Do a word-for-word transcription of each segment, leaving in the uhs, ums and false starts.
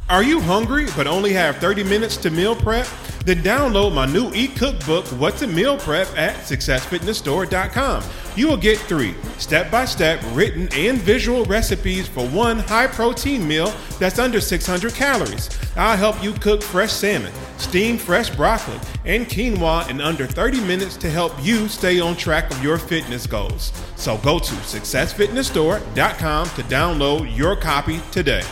Are you hungry but only have thirty minutes to meal prep? Then download my new e-cookbook, What to Meal Prep, at success fitness store dot com. You will get three step-by-step written and visual recipes for one high-protein meal that's under six hundred calories. I'll help you cook fresh salmon, steam fresh broccoli, and quinoa in under thirty minutes to help you stay on track of your fitness goals. So go to success fitness store dot com to download your copy today.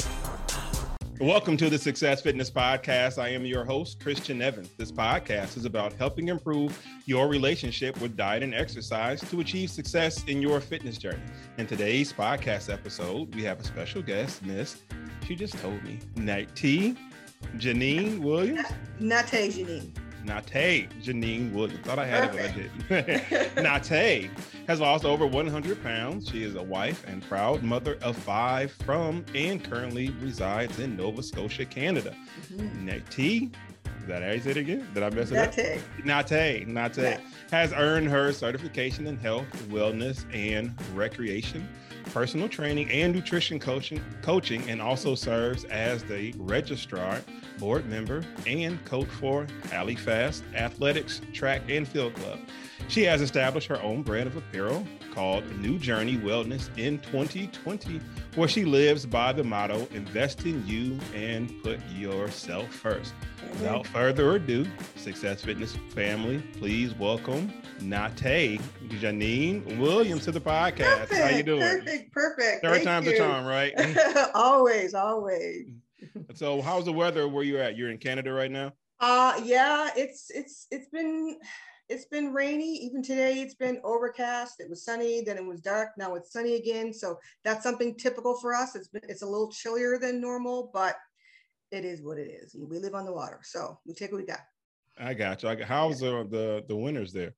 Welcome to the Success Fitness Podcast. I am your host, Christian Evans. This podcast is about helping improve your relationship with diet and exercise to achieve success in your fitness journey. In today's podcast episode, we have a special guest, Miss, she just told me, Nate Janine Williams. Nate Janine. Nate Janine Williams. Thought I had Perfect. it, but I didn't. Nate has lost over one hundred pounds. She is a wife and proud mother of five from and currently resides in Nova Scotia, Canada. Mm-hmm. Nate, is that how you say it again? Did I mess it Nate. up? Nate, Nate, yeah. has earned her certification in health, wellness, and recreation, personal training, and nutrition coaching, coaching, and also serves as the registrar, board member, and coach for Halifax Athletics Track and Field Club. She has established her own brand of apparel called New Journey Wellness in twenty twenty, where she lives by the motto, invest in you and put yourself first. Mm-hmm. Without further ado, Success Fitness family, please welcome Nate Janine Williams to the podcast. Perfect, How you doing? Perfect, perfect. Third time's the charm, right? always, always. So how's the weather where you're at? You're in Canada right now? Uh yeah, it's it's it's been it's been rainy. Even today it's been overcast. It was sunny, then it was dark, now it's sunny again. So that's something typical for us. It's been it's a little chillier than normal, but it is what it is. We live on the water, so we take what we got. I got you. I got, how's the, the the winters there?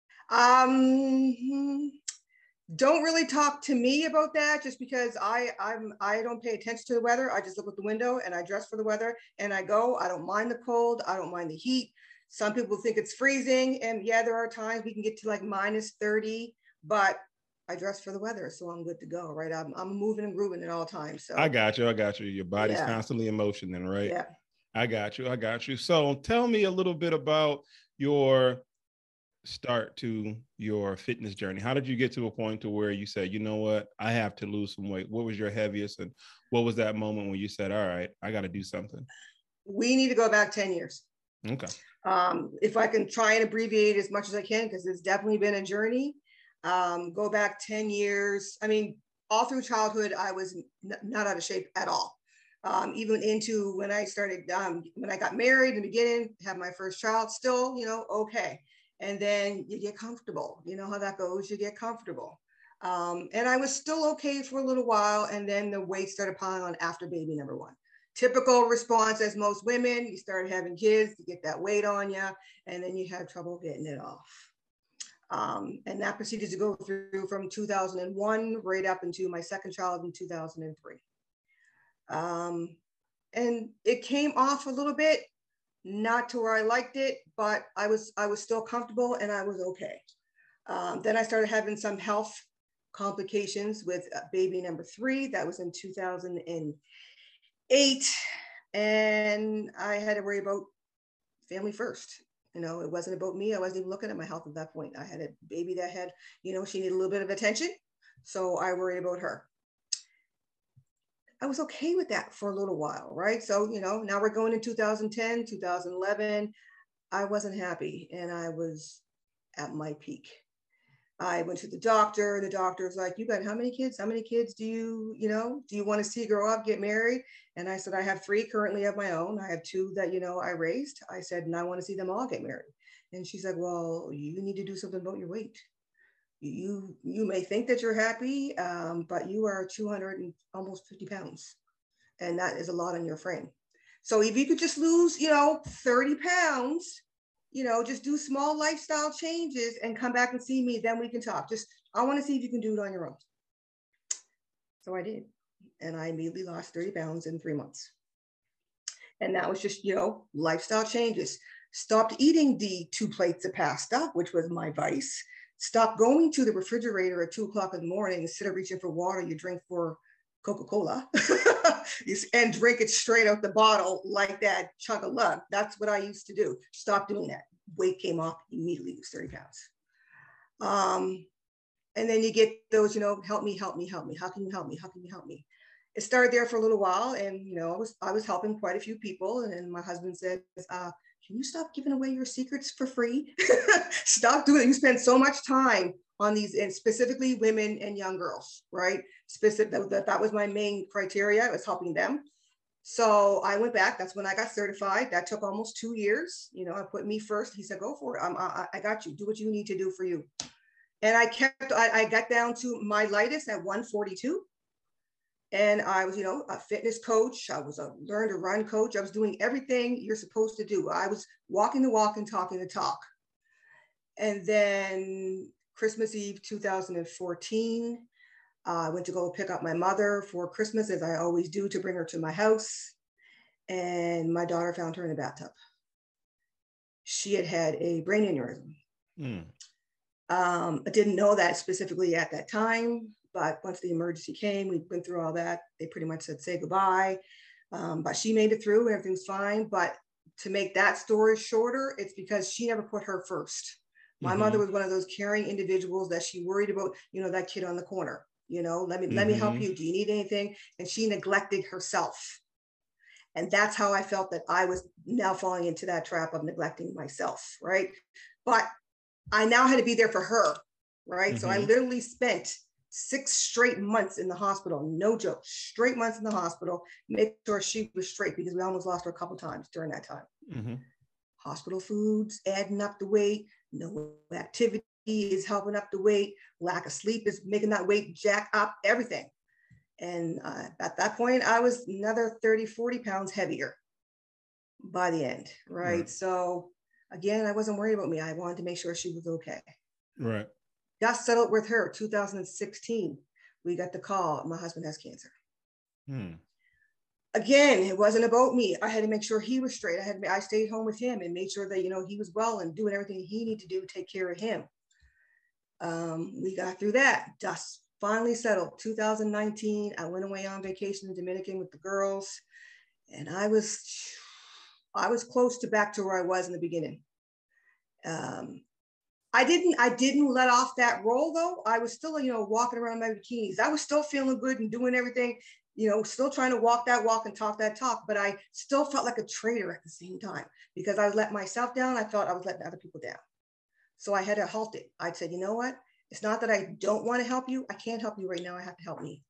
Um Don't really talk to me about that, just because I I'm I don't pay attention to the weather. I just look at the window and I dress for the weather and I go. I don't mind the cold. I don't mind the heat. Some people think it's freezing, and yeah, there are times we can get to like minus thirty, but I dress for the weather, so I'm good to go, right? I'm I'm moving and grooving at all times. So I got you. I got you. Your body's yeah. constantly in motion, then, right? Yeah. I got you. I got you. So tell me a little bit about your start to your fitness journey. How did you get to a point to where you said, you know what, I have to lose some weight? What was your heaviest, and what was that moment when you said, all right, I got to do something? We need to go back ten years. Okay. Um, if I can try and abbreviate as much as I can, because it's definitely been a journey. Um, go back ten years. I mean, all through childhood, I was n- not out of shape at all. Um, even into when I started, um, when I got married in the beginning, have my first child, still, you know, okay. And then you get comfortable. You know how that goes. You get comfortable. Um, and I was still okay for a little while. And then the weight started piling on after baby number one. Typical response as most women, you start having kids, you get that weight on you, and then you have trouble getting it off. Um, and that proceeded to go through from two thousand one right up into my second child in two thousand three. Um, and it came off a little bit. Not to where I liked it, but I was I was still comfortable and I was okay. Um, then I started having some health complications with baby number three. That was in two thousand eight, and I had to worry about family first. You know, it wasn't about me. I wasn't even looking at my health at that point. I had a baby that had, you know, she needed a little bit of attention, so I worried about her. I was okay with that for a little while, right? So, you know, now we're going in two thousand ten, two thousand eleven. I wasn't happy and I was at my peak. I went to the doctor. The doctor's like, you got how many kids? How many kids do you, you know, do you want to see grow up, get married? And I said, I have three currently of my own. I have two that, you know, I raised. I said, and I want to see them all get married. And she said, well, you need to do something about your weight. You you may think that you're happy, um, but you are two hundred and almost fifty pounds. And that is a lot on your frame. So if you could just lose, you know, thirty pounds, you know, just do small lifestyle changes and come back and see me, then we can talk. Just, I want to see if you can do it on your own. So I did. And I immediately lost thirty pounds in three months. And that was just, you know, lifestyle changes. Stopped eating the two plates of pasta, which was my vice. Stop going to the refrigerator at two o'clock in the morning. Instead of reaching for water, you drink for Coca-Cola and drink it straight out the bottle like that, chug a lug. That's what I used to do. Stop doing that. Weight came off immediately. It was thirty pounds. Um, and then you get those, you know, help me, help me, help me. How can you help me? How can you help me? It started there for a little while, and you know, I was I was helping quite a few people, and then my husband said, uh, "Can you stop giving away your secrets for free? Stop doing it. You spend so much time on these, and specifically women and young girls, right? Specific that, that was my main criteria. I was helping them. So I went back. That's when I got certified. That took almost two years. You know, I put me first. He said, "Go for it. I'm, I, I got you. Do what you need to do for you." And I kept. I, I got down to my lightest at one forty-two. And I was, you know, a fitness coach. I was a learn to run coach. I was doing everything you're supposed to do. I was walking the walk and talking the talk. And then Christmas Eve, two thousand fourteen, uh, I went to go pick up my mother for Christmas, as I always do, to bring her to my house. And my daughter found her in a bathtub. She had had a brain aneurysm. Mm. Um, I didn't know that specifically at that time. But once the emergency came, we went through all that. They pretty much said, say goodbye. Um, but she made it through and everything's fine. But to make that story shorter, it's because she never put her first. My mm-hmm. mother was one of those caring individuals that she worried about, you know, that kid on the corner, you know, let me, mm-hmm. let me help you. Do you need anything? And she neglected herself. And that's how I felt that I was now falling into that trap of neglecting myself. Right. But I now had to be there for her. Right. Mm-hmm. So I literally spent six straight months in the hospital, no joke, straight months in the hospital, make sure she was straight, because we almost lost her a couple of times during that time. Mm-hmm. Hospital foods, adding up the weight, no activity is helping up the weight, lack of sleep is making that weight jack up, everything. And uh, at that point, I was another thirty, forty pounds heavier by the end, right? right? So again, I wasn't worried about me. I wanted to make sure she was okay. Right. Got settled with her, two thousand sixteen. We got the call, my husband has cancer. Hmm. Again, it wasn't about me. I had to make sure he was straight. I had to, I stayed home with him and made sure that, you know, he was well and doing everything he needed to do to take care of him. Um, we got through that. Just finally settled. two thousand nineteen, I went away on vacation in Dominican with the girls. And I was, I was close to back to where I was in the beginning. Um, I didn't, I didn't let off that role though. I was still, you know, walking around in my bikinis. I was still feeling good and doing everything, you know, still trying to walk that walk and talk that talk, but I still felt like a traitor at the same time because I let myself down. I felt I was letting other people down. So I had to halt it. I said, you know what? It's not that I don't want to help you. I can't help you right now. I have to help me.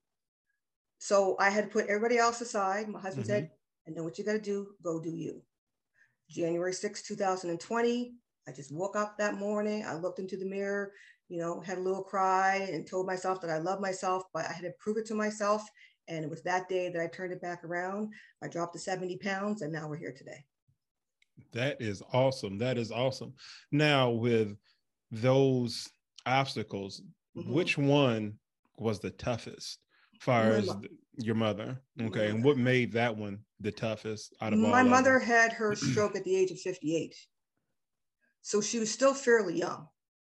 So I had to put everybody else aside. My husband mm-hmm. said, I know what you got to do. Go do you. January sixth, two thousand twenty. I just woke up that morning. I looked into the mirror, you know, had a little cry and told myself that I love myself, but I had to prove it to myself. And it was that day that I turned it back around. I dropped to seventy pounds and now we're here today. That is awesome. That is awesome. Now with those obstacles, mm-hmm. which one was the toughest as far as mo- your mother? Okay. And what made that one the toughest out of all? My mother had her stroke at the age of fifty-eight. So she was still fairly young.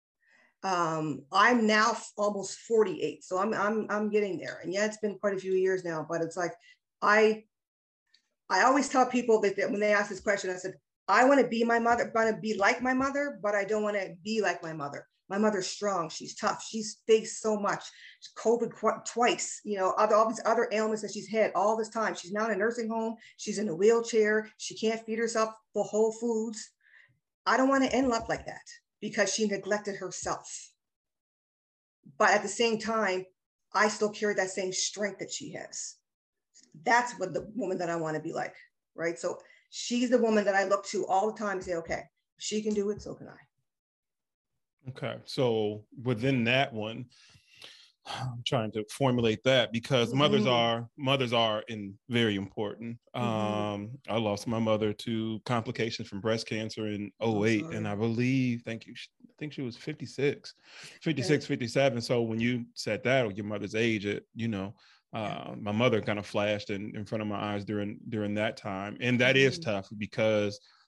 Um, I'm now f- almost forty-eight. So I'm, I'm, I'm getting there. And yeah, it's been quite a few years now, but it's like, I, I always tell people that, that when they ask this question, I said, I want to be my mother, want to be like my mother, but I don't want to be like my mother. My mother's strong. She's tough. She's faced so much. COVID qu- twice, you know, other, all these other ailments that she's had all this time. She's now in a nursing home. She's in a wheelchair. She can't feed herself the whole foods. I don't want to end up like that because she neglected herself. But at the same time, I still carry that same strength that she has. That's what the woman that I want to be like, right? So she's the woman that I look to all the time and say, okay, if she can do it, so can I. Okay. So within that one, I'm trying to formulate that because mm-hmm. mothers are mothers are in very important. Mm-hmm. Um, I lost my mother to complications from breast cancer in oh eight, and I believe, thank you, I think she was fifty-six, fifty-six, fifty-seven. So when you said that, or your mother's age, it, you know, uh, my mother kind of flashed in, in front of my eyes during during that time, and that mm-hmm. is tough because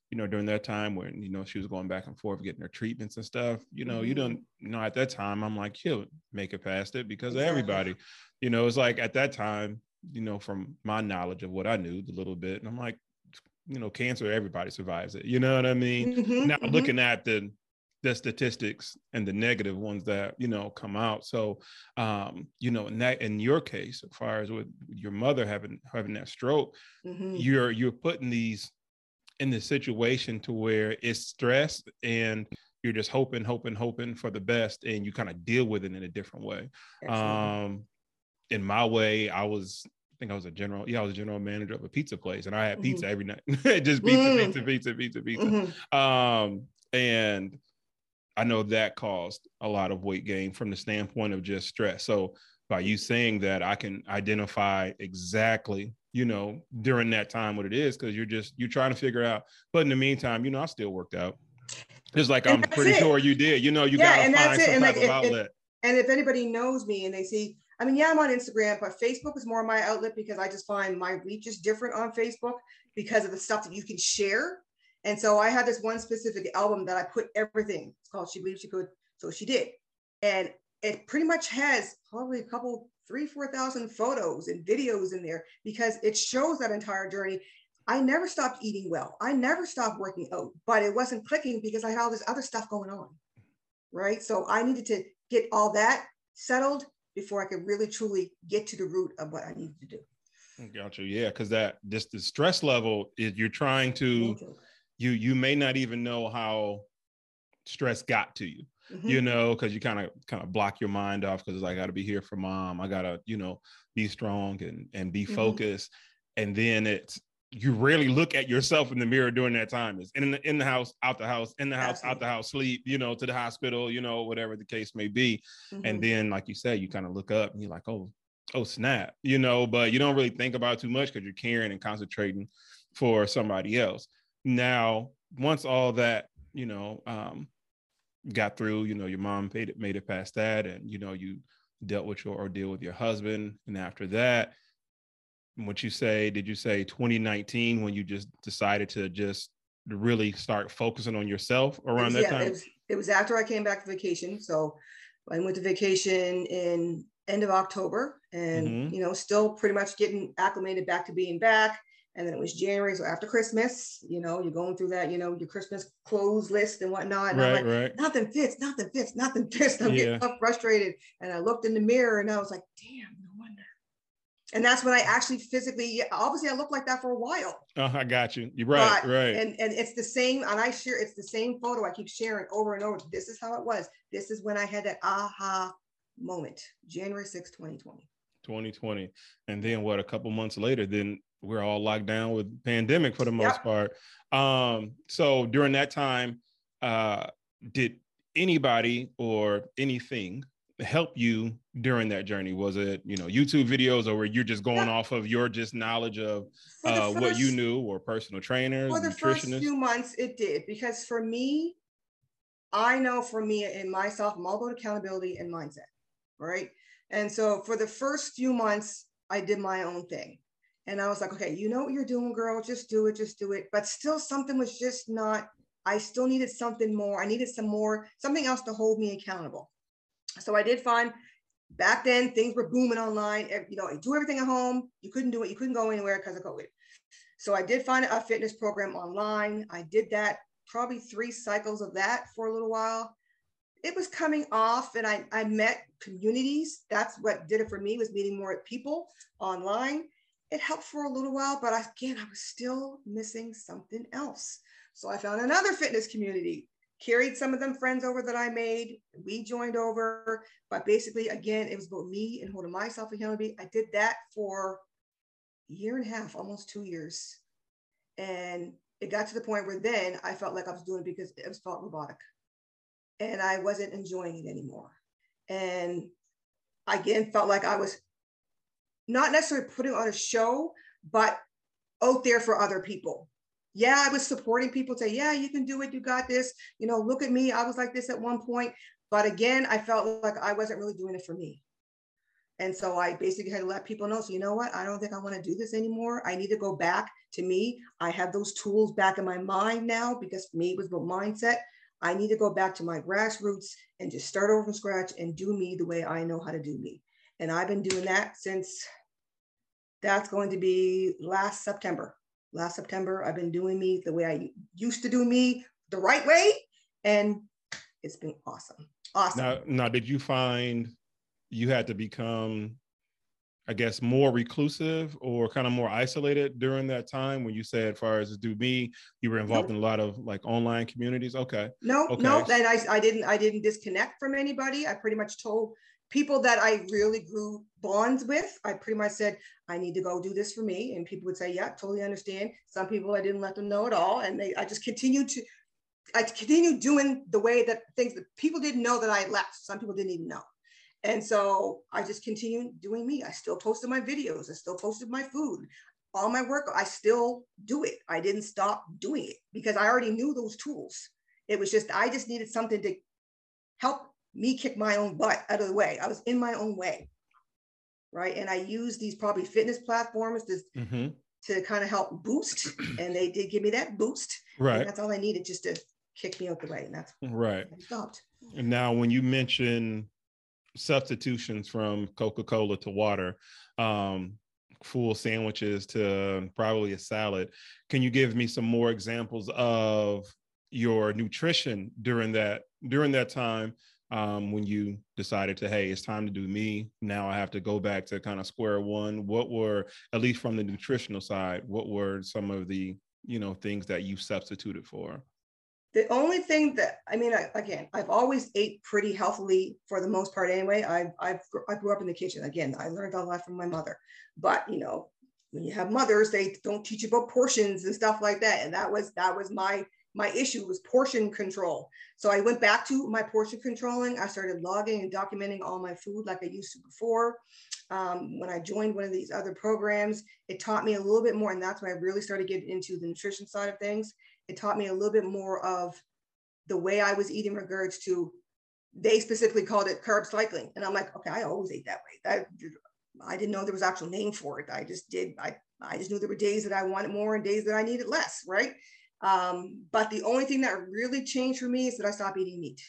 you know, during that time when, you know, she was going back and forth getting her treatments and stuff, you know, Mm-hmm. you don't, you know, at that time, I'm like, he'll make it past it because Exactly. of everybody, you know, it's like at that time, you know, from my knowledge of what I knew a little bit, and I'm like, you know, cancer, everybody survives it. You know what I mean? Mm-hmm, Now mm-hmm. looking at the, the statistics and the negative ones that, you know, come out. So, um, you know, in that, in your case, as far as with your mother having, having that stroke, Mm-hmm. you're, you're putting these in the situation to where it's stress and you're just hoping, hoping, hoping for the best. And you kind of deal with it in a different way. Absolutely. Um, in my way, I was, I think I was a general, yeah, I was a general manager of a pizza place, and I had pizza mm-hmm. every night, just pizza, mm-hmm. pizza, pizza, pizza, pizza. Mm-hmm. Um, and I know that caused a lot of weight gain from the standpoint of just stress. So by you saying that, I can identify exactly, you know, during that time what it is, because you're just, you're trying to figure out. But in the meantime, you know, I still worked out. Just like and I'm pretty it. sure you did. You know, you yeah, gotta find some and type like, of if, outlet. If, and if anybody knows me and they see, I mean, yeah, I'm on Instagram, but Facebook is more my outlet because I just find my reach is different on Facebook because of the stuff that you can share. And so I had this one specific album that I put everything. It's called She Believed She Could, So She Did. And it pretty much has probably a couple, three, four thousand photos and videos in there because it shows that entire journey. I never stopped eating well. I never stopped working out, but it wasn't clicking because I had all this other stuff going on, right? So I needed to get all that settled before I could really, truly get to the root of what I needed to do. Gotcha. Yeah, because that just the stress level is you're trying to, you you may not even know how stress got to you, mm-hmm. you know, because you kind of kind of block your mind off because I got to be here for mom. I got to, you know, be strong and, and be mm-hmm. focused. And then it's, you rarely look at yourself in the mirror during that time. It's in the, in the house, out the house, in the house, Absolutely. Out the house, sleep, you know, to the hospital, you know, whatever the case may be. Mm-hmm. And then, like you said, you kind of look up and you're like, oh, oh, snap, you know, but you don't really think about it too much because you're caring and concentrating for somebody else. Now, once all that, you know, um, got through, you know, your mom made it, made it past that, and, you know, you dealt with your ordeal with your husband. And after that, what you say, did you say twenty nineteen when you just decided to just really start focusing on yourself around that yeah, time? It was, it was after I came back from vacation. So I went to vacation in end of October and, mm-hmm. you know, still pretty much getting acclimated back to being back. And then it was January. So after Christmas, you know, you're going through that, you know, your Christmas clothes list and whatnot. And right, I'm like, right. nothing fits, nothing fits, nothing fits. I'm yeah. getting frustrated. And I looked in the mirror and I was like, damn, no wonder. And that's when I actually physically, obviously I looked like that for a while. Oh, I got you. You're right, but, right. And, and it's the same, and I share, it's the same photo I keep sharing over and over. This is how it was. This is when I had that aha moment, January sixth, twenty twenty. twenty twenty. And then what, a couple months later, then we're all locked down with pandemic for the most yep. part. Um, so during that time, uh, did anybody or anything help you during that journey? Was it, you know, YouTube videos, or were you just going yeah. off of your just knowledge of uh, first, what you knew, or personal trainers, for the first few months it did, because for me, I know for me and myself, I'm all about accountability and mindset, right? And so for the first few months, I did my own thing. And I was like, okay, you know what you're doing, girl, just do it, just do it. But still something was just not, I still needed something more. I needed some more, something else to hold me accountable. So I did find, back then things were booming online. You know, you do everything at home. You couldn't do it. You couldn't go anywhere because of COVID. So I did find a fitness program online. I did that, probably three cycles of that for a little while. It was coming off, and I, I met communities. That's what did it for me, was meeting more people online. It helped for a little while, but again, I was still missing something else. So I found another fitness community, carried some of them friends over that I made. We joined over, but basically, again, it was about me and holding myself accountable. I did that for a year and a half, almost two years. And it got to the point where then I felt like I was doing it because it was felt robotic. And I wasn't enjoying it anymore. And I again felt like I was not necessarily putting on a show, but out there for other people. Yeah, I was supporting people, say, yeah, you can do it. You got this. You know, look at me. I was like this at one point. But again, I felt like I wasn't really doing it for me. And so I basically had to let people know, so you know what, I don't think I want to do this anymore. I need to go back to me. I have those tools back in my mind now, because for me, it was about mindset. I need to go back to my grassroots and just start over from scratch and do me the way I know how to do me. And I've been doing that since, that's going to be last September. Last September, I've been doing me the way I used to do me, the right way. And it's been awesome. Awesome. Now, now, did you find you had to become, I guess, more reclusive or kind of more isolated during that time when you said, as far as do me, you were involved Nope. in a lot of like online communities? Okay. No, okay. no, and I, I didn't, I didn't disconnect from anybody. I pretty much told people that I really grew bonds with. I pretty much said, I need to go do this for me. And people would say, yeah, totally understand. Some people I didn't let them know at all. And they, I just continued to, I continued doing the way that things that people didn't know that I had left. Some people didn't even know. And so I just continued doing me. I still posted my videos. I still posted my food, all my work. I still do it. I didn't stop doing it because I already knew those tools. It was just, I just needed something to help me kick my own butt out of the way. I was in my own way. Right. And I used these probably fitness platforms to, mm-hmm. to kind of help boost. And they did give me that boost. Right. And that's all I needed, just to kick me out the way. And that's right. I stopped. And now when you mention substitutions from Coca-Cola to water, um, full sandwiches to probably a salad, can you give me some more examples of your nutrition during that during that time um, when you decided to, hey, it's time to do me. Now I have to go back to kind of square one. What were, at least from the nutritional side, what were some of the, you know, things that you substituted for? The only thing that, I mean, I, again, I've always ate pretty healthily for the most part anyway. I I've, I grew up in the kitchen. Again, I learned a lot from my mother. But, you know, when you have mothers, they don't teach you about portions and stuff like that. And that was, that was my, my issue was portion control. So I went back to my portion controlling. I started logging and documenting all my food like I used to before. Um, when I joined one of these other programs, it taught me a little bit more. And that's when I really started getting into the nutrition side of things. It taught me a little bit more of the way I was eating in regards to, they specifically called it carb cycling. And I'm like, okay, I always ate that way. That, I didn't know there was an actual name for it. I just did. I, I just knew there were days that I wanted more and days that I needed less, right? Um, but the only thing that really changed for me is that I stopped eating meat.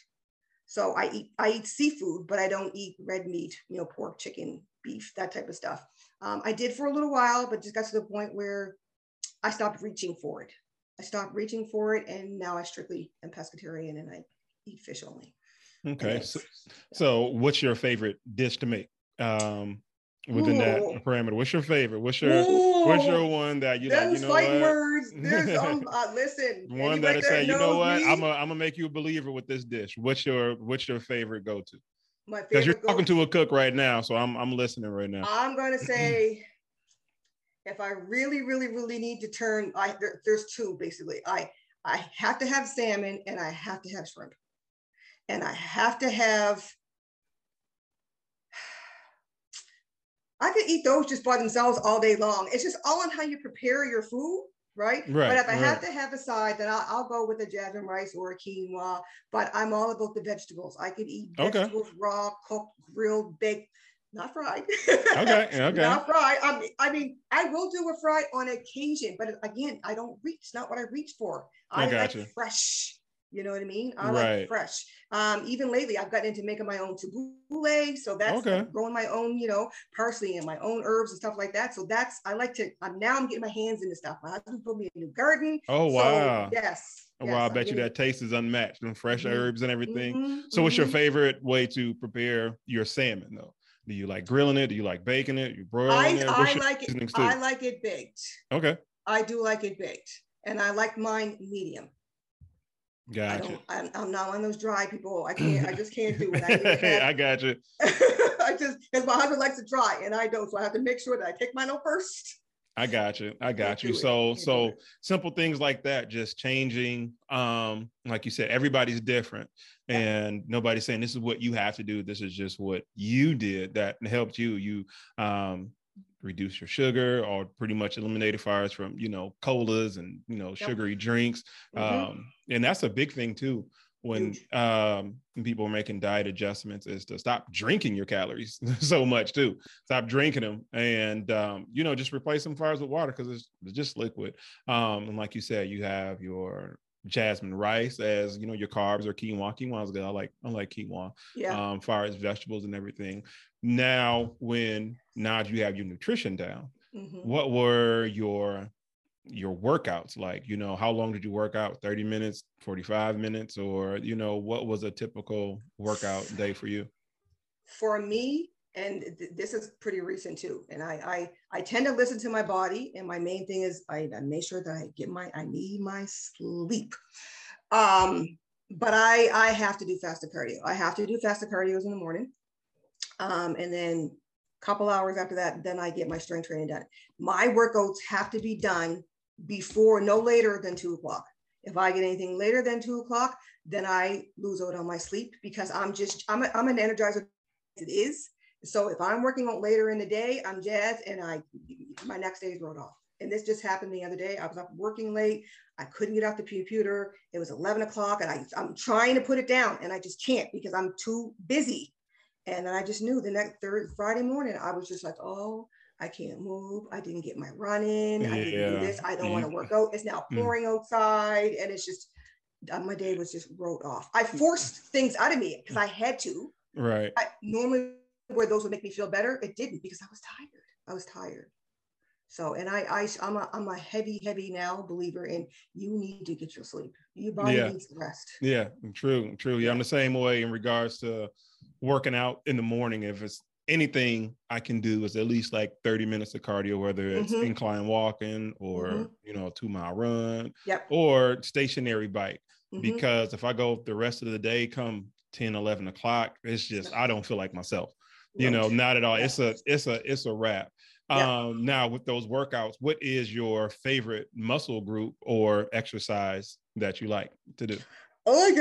So I eat, I eat seafood, but I don't eat red meat, you know, pork, chicken, beef, that type of stuff. Um, I did for a little while, but just got to the point where I stopped reaching for it. I stopped reaching for it, and now I strictly am pescatarian and I eat fish only. Okay. So, so what's your favorite dish to make um, within Ooh. that parameter? What's your favorite? What's your Ooh. what's your one that you like, you know fighting what? words. There's um uh, listen. One that say, you know what, me? I'm a, I'm gonna make you a believer with this dish. What's your what's your favorite go-to? My favorite because you're talking go-to. to a cook right now, so I'm I'm listening right now. I'm gonna say if I really, really, really need to turn, I there, there's two basically. I I have to have salmon and I have to have shrimp. And I have to have, I could eat those just by themselves all day long. It's just all on how you prepare your food, right? Right. But if I right. have to have a side, then I'll, I'll go with a jasmine rice or a quinoa. But I'm all about the vegetables. I could eat vegetables okay. raw, cooked, grilled, baked. Not fried. Okay. Okay. Not fried. I mean, I mean, I will do a fry on occasion, but again, I don't reach. It's not what I reach for. I, I like you. fresh. You know what I mean? I right. like fresh. Um, even lately, I've gotten into making my own tabbouleh. So that's okay. like growing my own, you know, parsley and my own herbs and stuff like that. So that's, I like to, I'm now I'm getting my hands into stuff. My husband put me in a new garden. Oh, wow. So, yes. Oh, yes, wow. I I'm bet getting... you that taste is unmatched and fresh mm-hmm. herbs and everything. Mm-hmm. So what's mm-hmm. your favorite way to prepare your salmon though? Do you like grilling it? Do you like baking it? You broiling I, it? I like it. I like it baked. Okay. I do like it baked. And I like mine medium. Gotcha. I I'm, I'm not one of those dry people. I can't. I just can't do it. I, have, I got you. I just because my husband likes to dry and I don't, so I have to make sure that I take mine out first. I got you. I got you. So so simple things like that, just changing. Um, like you said, everybody's different, and nobody's saying this is what you have to do. This is just what you did that helped you. You um. reduce your sugar or pretty much eliminated fires from, you know, colas and, you know, sugary yep. drinks. Mm-hmm. Um, and that's a big thing too. when Huge. um, people are making diet adjustments is to stop drinking your calories so much too. Stop drinking them and, um, you know, just replace them fires with water because it's, it's just liquid. Um, and like you said, you have your jasmine rice as, you know, your carbs or quinoa. Quinoa is good. I like, I like quinoa, Yeah. um, far as vegetables and everything. Now, when now you have your nutrition down, Mm-hmm. what were your your workouts like? You know, how long did you work out? thirty minutes, forty-five minutes, or, you know, what was a typical workout day for you? For me, and th- this is pretty recent too, and I, I I tend to listen to my body, and my main thing is I, I make sure that I get my I need my sleep. Um, but I I have to do fasted cardio. I have to do fasted cardios in the morning, um, and then a couple hours after that, then I get my strength training done. My workouts have to be done before no later than two o'clock. If I get anything later than two o'clock, then I lose out on my sleep because I'm just I'm a, I'm an energizer. It is. So if I'm working on later in the day, I'm jazzed and I my next day is wrote off. And this just happened the other day. I was up working late. I couldn't get off the computer. It was eleven o'clock and I, I'm trying to put it down and I just can't because I'm too busy. And then I just knew the next third Friday morning, I was just like, oh, I can't move. I didn't get my run in. I didn't do Yeah. this. I don't Mm. want to work out. It's now pouring outside. And it's just, my day was just wrote off. I forced things out of me because I had to. Right. I, normally where those would make me feel better, it didn't because I was tired. I was tired. So, and I, I, I'm a, I'm a heavy, heavy now believer in you need to get your sleep. Your body Yeah. needs rest. Yeah, true, true. Yeah, Yeah. I'm the same way in regards to working out in the morning. If it's anything I can do is at least like thirty minutes of cardio, whether it's Mm-hmm. incline walking or, Mm-hmm. you know, a two mile run Yep. or stationary bike. Mm-hmm. Because if I go the rest of the day, come ten, eleven o'clock, it's just, I don't feel like myself, you know, not at all. Yeah. It's a, it's a, it's a wrap. Yeah. Um, now with those workouts, what is your favorite muscle group or exercise that you like to do? I like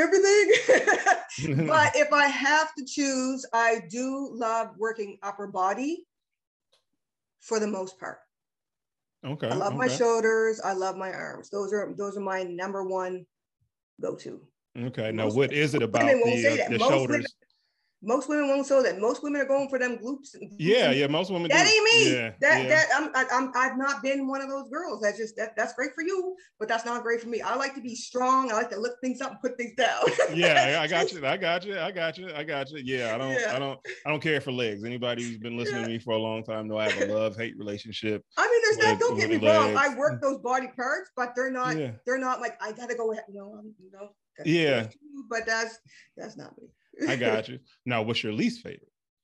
everything. But if I have to choose, I do love working upper body for the most part. Okay. I love okay. my shoulders. I love my arms. Those are those are my number one go-to. Okay. Now, Most what is it about women won't the say uh, that. the Most shoulders? women, most women won't say that. Most women are going for them glutes. And glutes Yeah, and, yeah. Most women that do. ain't me. Yeah, that yeah. that I'm, I, I'm I've not been one of those girls. That's just that that's great for you, but that's not great for me. I like to be strong. I like to lift things up and put things down. Yeah, I got you. I got you. I got you. I got you. Yeah, I don't. Yeah. I don't. I don't care for legs. Anybody who's been listening Yeah. to me for a long time know I have a love-hate relationship. I mean, there's that. with- Don't get me with wrong. I legs. work those body parts, but they're not. Yeah. They're not like I gotta go ahead. No, I'm, no. That's Yeah. great too, but that's that's not me. I got you. Now, what's your least favorite?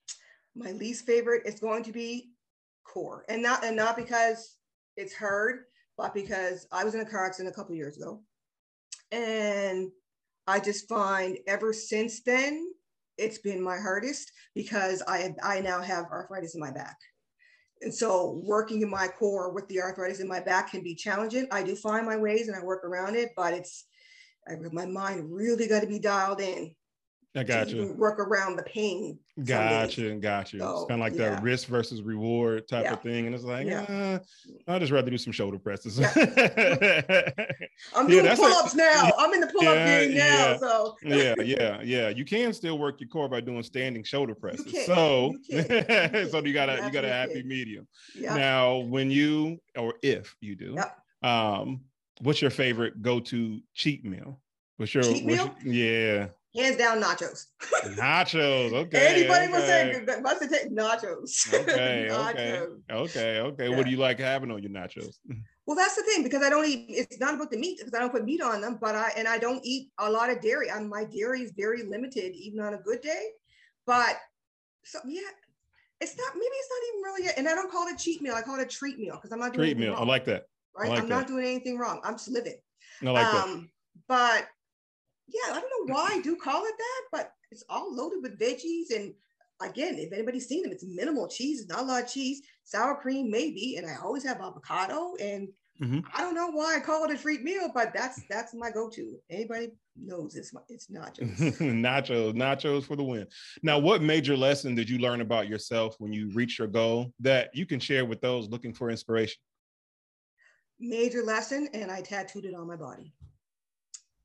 My least favorite is going to be core, and not and not because it's hard, but because I was in a car accident a couple of years ago, and I just find ever since then it's been my hardest because I I now have arthritis in my back. And so working in my core with the arthritis in my back can be challenging. I do find my ways and I work around it, but it's I, my mind really got to be dialed in. I got to you. even work around the pain. Gotcha, gotcha. So, it's kind of like yeah. that risk versus reward type Yeah. of thing. And it's like, Yeah. yeah, I'd just rather do some shoulder presses. Yeah. I'm Yeah, doing that's pull-ups a- now. I'm in the pull-up Yeah, game now. yeah. So yeah, yeah, yeah. You can still work your core by doing standing shoulder presses. can. So, You can. You can. so you got a You you got a absolutely happy can. medium. yeah. Now, when you or if you do, Yep. um, what's your favorite go-to cheat meal? What's your Cheat what's meal? your- yeah. Hands down nachos. Nachos. Okay. Anybody okay. would say that must have taken nachos. Okay, okay, nachos. okay, okay. Yeah. What do you like having on your nachos? Well, that's the thing because I don't eat. It's not about the meat because I don't put meat on them. But I and I don't eat a lot of dairy. And my dairy is very limited, even on a good day. But so yeah, it's not. Maybe it's not even really. A, and I don't call it a cheat meal. I call it a treat meal because I'm not doing Treat anything meal. I wrong. like that. Right. like I'm that. not doing anything wrong. I'm just living. I like that. Um, but yeah, I don't know why I do call it that, but it's all loaded with veggies. And again, if anybody's seen them, it's minimal cheese, it's not a lot of cheese, sour cream, maybe. And I always have avocado. And Mhm. I don't know why I call it a treat meal, but that's that's my go-to. Anybody knows it's my, it's nachos. nachos, nachos for the win. Now, what major lesson did you learn about yourself when you reached your goal that you can share with those looking for inspiration? Major lesson, and I tattooed it on my body.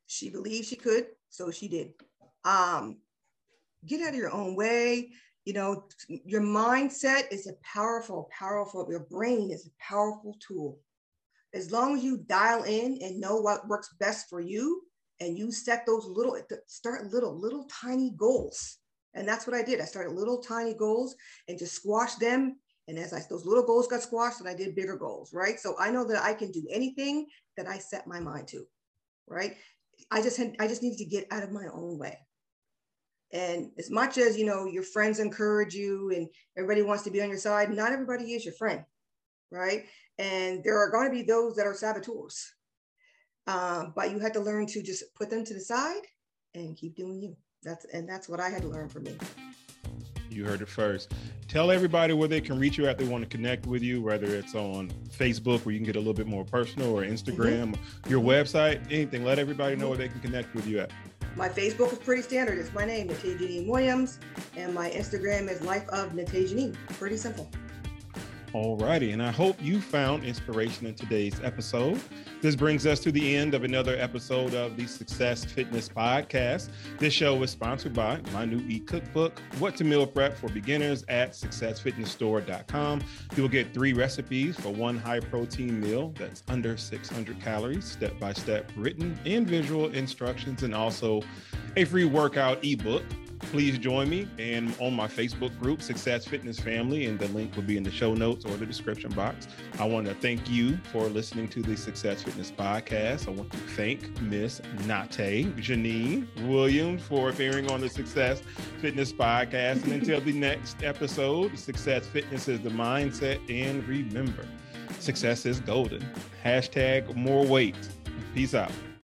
She believed she could, so she did. Um, get out of your own way. You know, your mindset is a powerful, powerful, your brain is a powerful tool. As long as you dial in and know what works best for you, and you set those little, start little, little tiny goals. And that's what I did. I started little tiny goals and just squashed them. And as I, those little goals got squashed, and I did bigger goals, right? So I know that I can do anything that I set my mind to, right? I just had, I just needed to get out of my own way. And as much as, you know, your friends encourage you and everybody wants to be on your side, not everybody is your friend, right? And there are going to be those that are saboteurs. Um, but you had to learn to just put them to the side and keep doing you. That's and that's what I had to learn from me. You heard it first. Tell everybody where they can reach you if they want to connect with you, whether it's on Facebook where you can get a little bit more personal, or Instagram, mm-hmm. your website, anything. Let everybody know where they can connect with you at. My Facebook is pretty standard. It's my name, Nate Janine Williams, and my Instagram is Life of Nate Janine. Pretty simple. All righty, and I hope you found inspiration in today's episode. This brings us to the end of another episode of the Success Fitness Podcast. This show is sponsored by my new e-cookbook, What to Meal Prep for Beginners, at success fitness store dot com. You will get three recipes for one high-protein meal that's under six hundred calories, step-by-step written and visual instructions, and also a free workout ebook. Please join me and on my Facebook group, Success Fitness Family, and the link will be in the show notes or the description box. I want to thank you for listening to the Success Fitness Podcast. I want to thank Miss Nate Janine Williams for appearing on the Success Fitness Podcast. And until the next episode, Success Fitness is the mindset, and remember, success is golden. Hashtag more weight. Peace out.